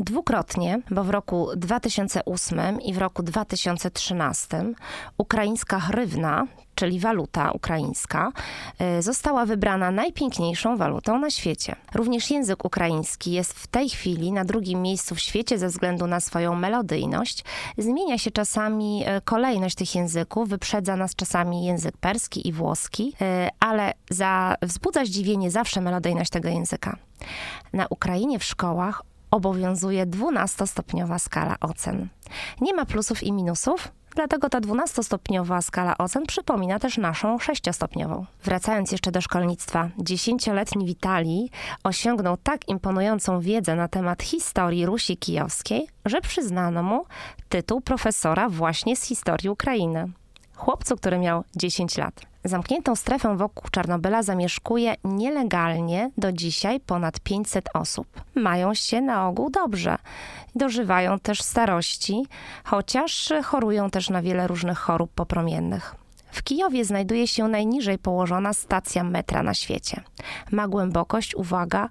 Dwukrotnie, bo w roku 2008 i w roku 2013 ukraińska hrywna, czyli waluta ukraińska, została wybrana najpiękniejszą walutą na świecie. Również język ukraiński jest w tej chwili na drugim miejscu w świecie ze względu na swoją melodyjność. Zmienia się czasami kolejność tych języków, wyprzedza nas czasami język perski i włoski, ale wzbudza zdziwienie zawsze melodyjność tego języka. Na Ukrainie w szkołach obowiązuje 12-stopniowa skala ocen. Nie ma plusów i minusów, dlatego ta 12-stopniowa skala ocen przypomina też naszą 6-stopniową. Wracając jeszcze do szkolnictwa, 10-letni Witalij osiągnął tak imponującą wiedzę na temat historii Rusi Kijowskiej, że przyznano mu tytuł profesora właśnie z historii Ukrainy. Chłopcu, który miał 10 lat. Zamkniętą strefę wokół Czarnobyla zamieszkuje nielegalnie do dzisiaj ponad 500 osób. Mają się na ogół dobrze. Dożywają też starości, chociaż chorują też na wiele różnych chorób popromiennych. W Kijowie znajduje się najniżej położona stacja metra na świecie. Ma głębokość, uwaga,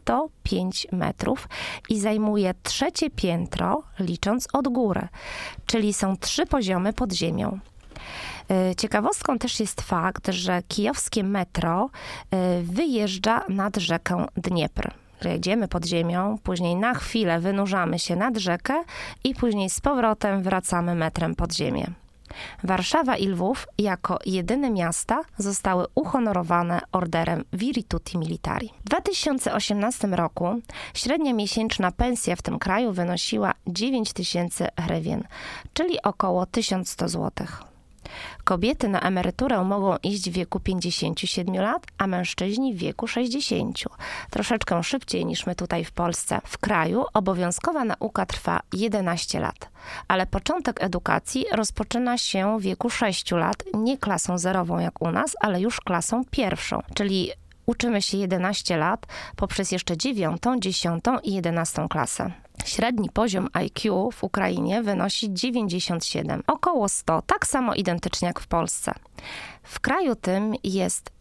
105 metrów i zajmuje 3. piętro, licząc od góry, czyli są 3 poziomy pod ziemią. Ciekawostką też jest fakt, że kijowskie metro wyjeżdża nad rzekę Dniepr. Jedziemy pod ziemią, później na chwilę wynurzamy się nad rzekę i później z powrotem wracamy metrem pod ziemię. Warszawa i Lwów jako jedyne miasta zostały uhonorowane orderem Virtuti Militari. W 2018 roku średnia miesięczna pensja w tym kraju wynosiła 9000 hrywien, czyli około 1100 zł. Kobiety na emeryturę mogą iść w wieku 57 lat, a mężczyźni w wieku 60. Troszeczkę szybciej niż my tutaj w Polsce. W kraju obowiązkowa nauka trwa 11 lat, ale początek edukacji rozpoczyna się w wieku 6 lat, nie klasą zerową jak u nas, ale już klasą pierwszą, czyli uczymy się 11 lat poprzez jeszcze 9., 10. i 11. klasę. Średni poziom IQ w Ukrainie wynosi 97, około 100, tak samo identycznie jak w Polsce. W kraju tym jest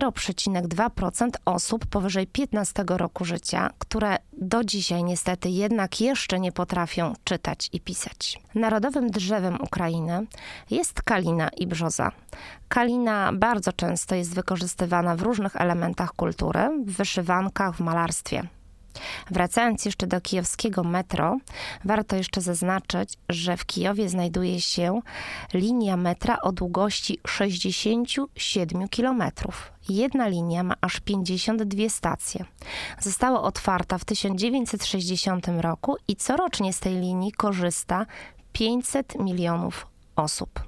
0,2% osób powyżej 15 roku życia, które do dzisiaj niestety jednak jeszcze nie potrafią czytać i pisać. Narodowym drzewem Ukrainy jest kalina i brzoza. Kalina bardzo często jest wykorzystywana w różnych elementach kultury, w wyszywankach, w malarstwie. Wracając jeszcze do kijowskiego metro, warto jeszcze zaznaczyć, że w Kijowie znajduje się linia metra o długości 67 km. Jedna linia ma aż 52 stacje. Została otwarta w 1960 roku i corocznie z tej linii korzysta 500 milionów osób.